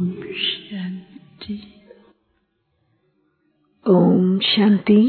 Shanti. Om Shanti.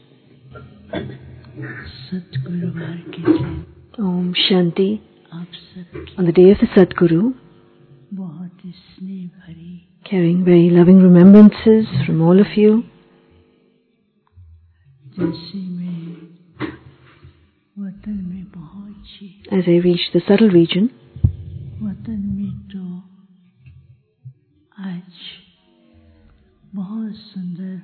Sadguru Varke Jai. Om Shanti. आप सबकी On the day of the Sadguru, बहुत ही स्नेह भरी carrying very loving remembrances from all of you, जैसे मैं वतन में पहुंची, as I reached the subtle region, वतन में तो आज बहुत सुंदर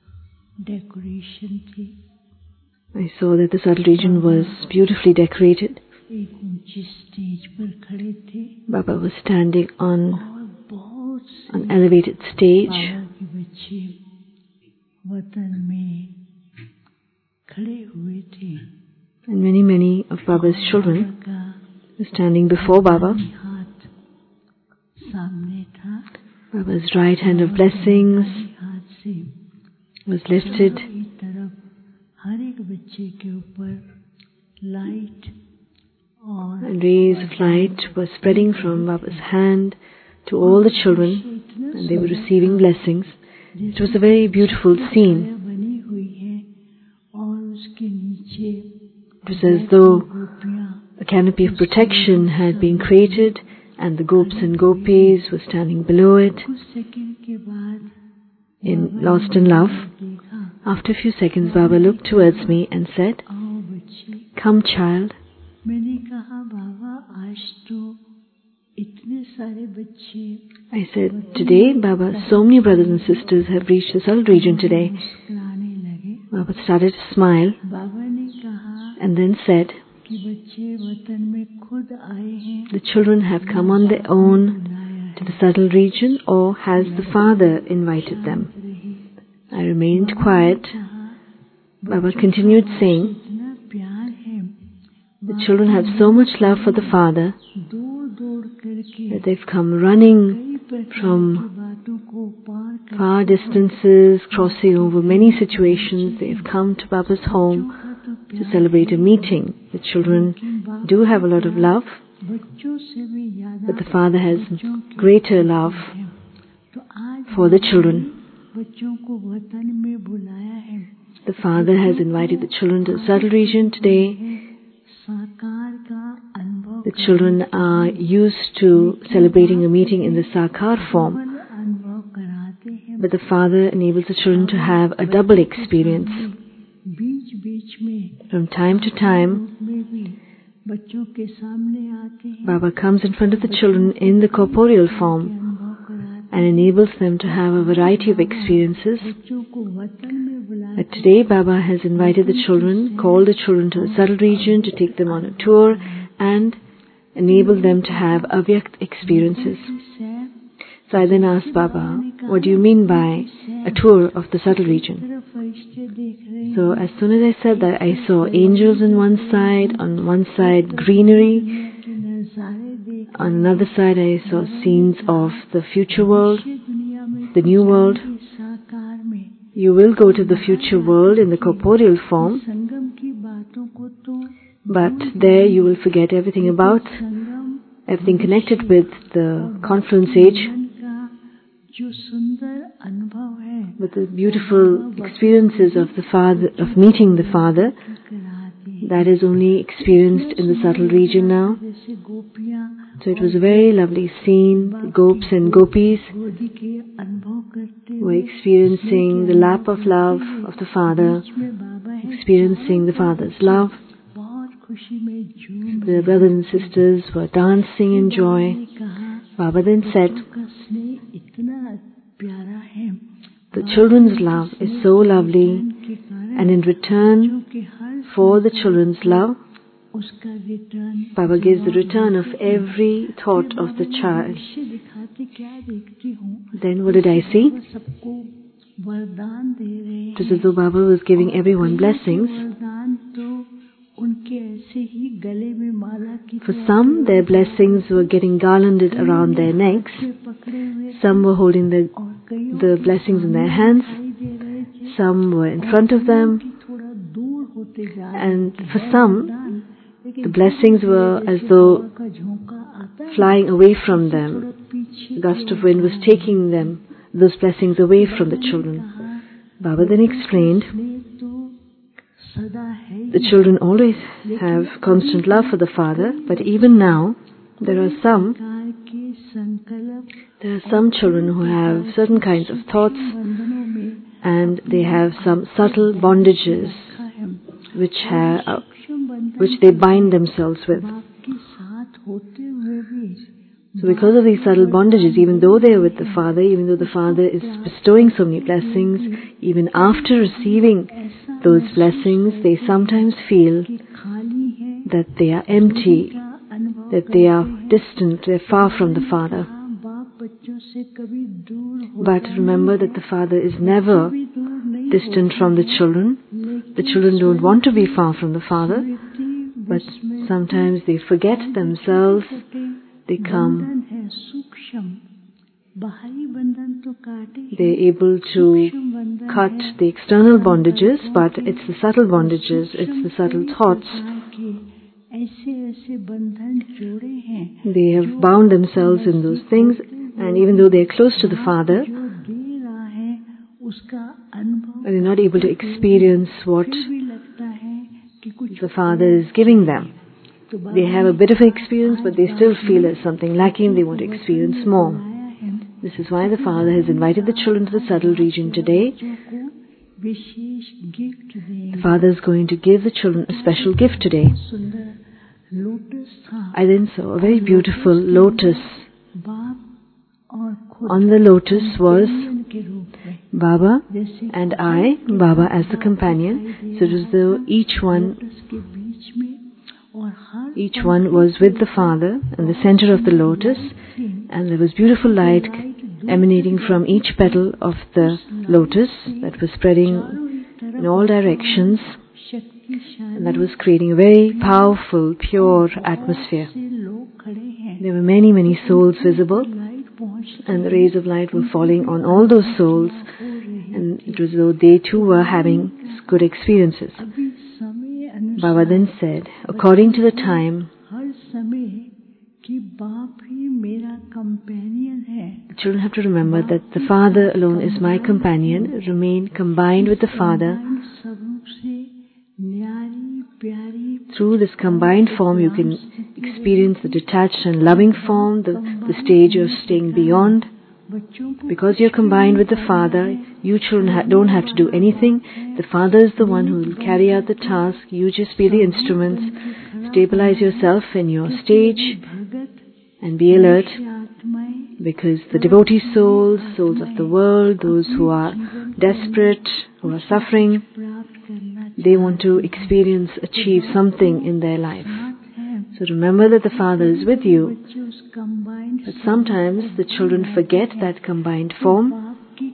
डेकोरेशन थी। I saw that the subtle region was beautifully decorated. एक ऊंची स्टेज पर खड़े थे Baba was standing on और बहुत से an elevated stage. बाबा के बच्चे वतन में खड़े हुए थे। And many of Baba's children बाबा का were standing before Baba. हाथ सामने था, Baba's right hand of blessings हाथ से was lifted, चारों तरफ हर एक बच्चे के ऊपर लाइट और and rays of light were spreading from Baba's hand to all the children, and they were receiving blessings. It was a very beautiful scene. बनी हुई है और उसके नीचे It was as though गोपियां a canopy of protection had been created, and the gops and gopis were standing below it, कुछ second के बाद lost in love. देखा, After a few seconds, Baba looked towards me and said, आओ बच्चे। "Come, child." मैंने कहा बाबा आज तो इतने सारे बच्चे I said, "Today, Baba, so many brothers and sisters have reached the subtle region today." मुस्कुराने लगे। Baba started to smile बाबा ने कहा and then said, कि बच्चे वतन में खुद आए हैं, "The children have come on their own बुलाया to the subtle region, or has the Father invited them?" रही। I remained quiet. Baba continued saying, इतना प्यार है, "The children have so much love for the Father दौड़ दौड़ करके that they've come running कई प्रकार from की बातों को पार कर far distances, crossing over many situations. They've come to Baba's home तो to celebrate a meeting. The children do have a lot of love, बच्चों से भी ज्यादा but the Father has greater love है। तो आज for the children. बच्चों को वतन में बुलाया है, The Father has invited the children to the subtle region today. साकार का अनुभव The children are used to celebrating a meeting in the Sakar form, अनुभव कराते हैं। but the Father enables the children to have a double experience. बीच बीच में From time to time, में भी बच्चों के सामने आते हैं, Baba comes in front of the children in the corporeal form अनुभव कराते and enables them to have a variety of experiences. बच्चों को वतन में बुलाते But today Baba has invited the children, called the children to the subtle region to take them on a tour and enable them to have avyakt experiences. हैं। So I then asked Baba, "What do you mean by a tour of the subtle region?" तरफ फरिश्ते देख रहे हैं, So as soon as I said that, I saw angels on one side greenery, के नजारे देख on another side I saw scenes of the future world, के दुनिया में the new world. साकार में You will go to the future world in the corporeal form, संगम की बातों को तो but there you will forget everything about, Sangam everything connected with the confluence age, मन का जो सुंदर अनुभव है with the beautiful experiences of the Father, of meeting the Father, कराती है। that is only experienced in the subtle region now. जैसे गोपियां So it was a very lovely scene. The gops and gopis गोदी के अनुभव करते were experiencing the lap of love of the Father, में बाबा है, experiencing the Father's love. बहुत खुशी में झूम The brothers and sisters were dancing in joy. कहा Baba then said, का स्नेह इतना प्यारा है "The children's love is so lovely, के कारण and in return कि हर for the children's love, उसका return Baba gives the return of every thought of the child." दृश्य दिखाते क्या देखती हूँ, Then what did I see? सबको वरदान दे रहे It was as though Baba was giving everyone blessings. वरदान तो उनके ऐसे ही गले में माला की For some, their blessings were getting garlanded around their necks. पकड़े हुए Some were holding और कईयों the blessings in their hands. दे रहे थे, Some were in front of them. कि थोड़ा दूर होते जा रहे And for some, लेकिन the blessings were as though का झोंका आता है, flying away from them. पीछे gust of wind was taking those blessings away from the children. Baba then explained, the children always have constant love for the Father, but even now there are some children who have certain kinds of thoughts, and they have some subtle bondages which they bind themselves with. So because of these subtle bondages, even though they are with the Father, even though the Father is bestowing so many blessings, even after receiving those blessings, they sometimes feel that they are empty, that they are distant, they are far from the Father. But remember that the Father is never distant from the children. The children don't want to be far from the Father, but sometimes they forget themselves. They're able to cut the external bondages, but it's the subtle bondages, it's the subtle thoughts. They have bound themselves in those things, and even though they are close to the Father, they're not able to experience what the Father is giving them. They have a bit of experience, but they still feel there's something lacking. They want to experience more. This is why the Father has invited the children to the subtle region today. The Father is going to give the children a special gift today. I then saw a very beautiful lotus. On the lotus was Baba and I, Baba as the companion. So it was though each one was with the Father in the center of the lotus, and there was beautiful light emanating from each petal of the lotus that was spreading in all directions, and that was creating a very powerful, pure atmosphere. There were many, many souls visible, and the rays of light were falling on all those souls, and it was as though they too were having good experiences. Baba then said, according to the time, the children have to remember that the Father alone is my companion, remain combined with the Father. Through this combined form you can experience the detached and loving form, the stage of staying beyond. Because you're combined with the Father, you children don't have to do anything. The Father is the one who will carry out the task. You just be the instruments. Stabilize yourself in your stage and be alert, because the devotee souls of the world, those who are desperate, who are suffering, they want to achieve something in their life. So remember that the Father is with you. But sometimes the children forget that combined form.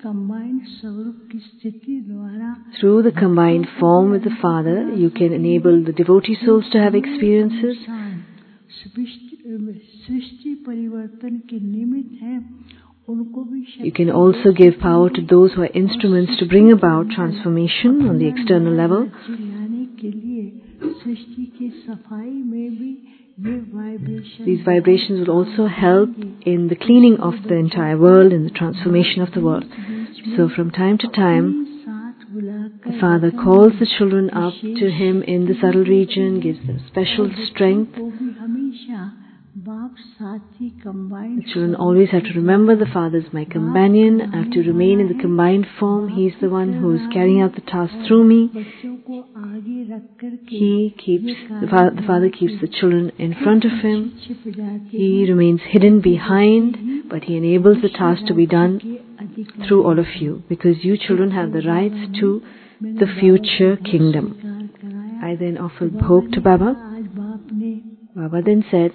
Through the combined form with the Father, you can enable the devotee souls to have experiences. You can also give power to those who are instruments to bring about transformation on the external level. These vibrations will also help in the cleaning of the entire world, in the transformation of the world. So from time to time, the Father calls the children up to Him in the subtle region, gives them special strength. The children always have to remember the Father is my companion. I have to remain in the combined form. He is the one who is carrying out the task through me. The Father keeps the children in front of Him. He remains hidden behind, but He enables the task to be done through all of you, because you children have the rights to the future kingdom. I then offered bhog to Baba. Baba then said,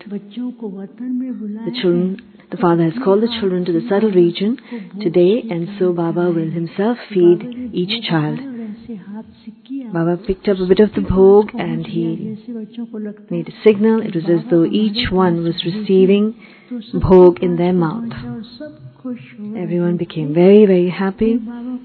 the Father has called the children to the subtle region today, and so Baba will himself feed each child. Baba picked up a bit of the bhog and he made a signal. It was as though each one was receiving bhog in their mouth. Everyone became very, very happy.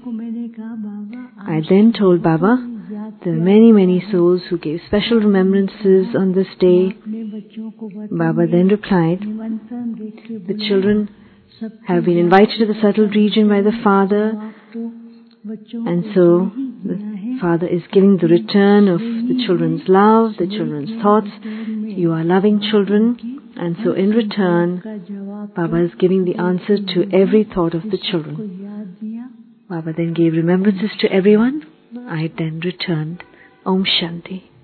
I then told Baba, there are many, many souls who gave special remembrances on this day. Baba then replied, the children have been invited to the subtle region by the Father, and so the Father is giving the return of the children's love, the children's thoughts. You are loving children, and so in return, Baba is giving the answer to every thought of the children. Baba then gave remembrances to everyone. I then returned. Om Shanti.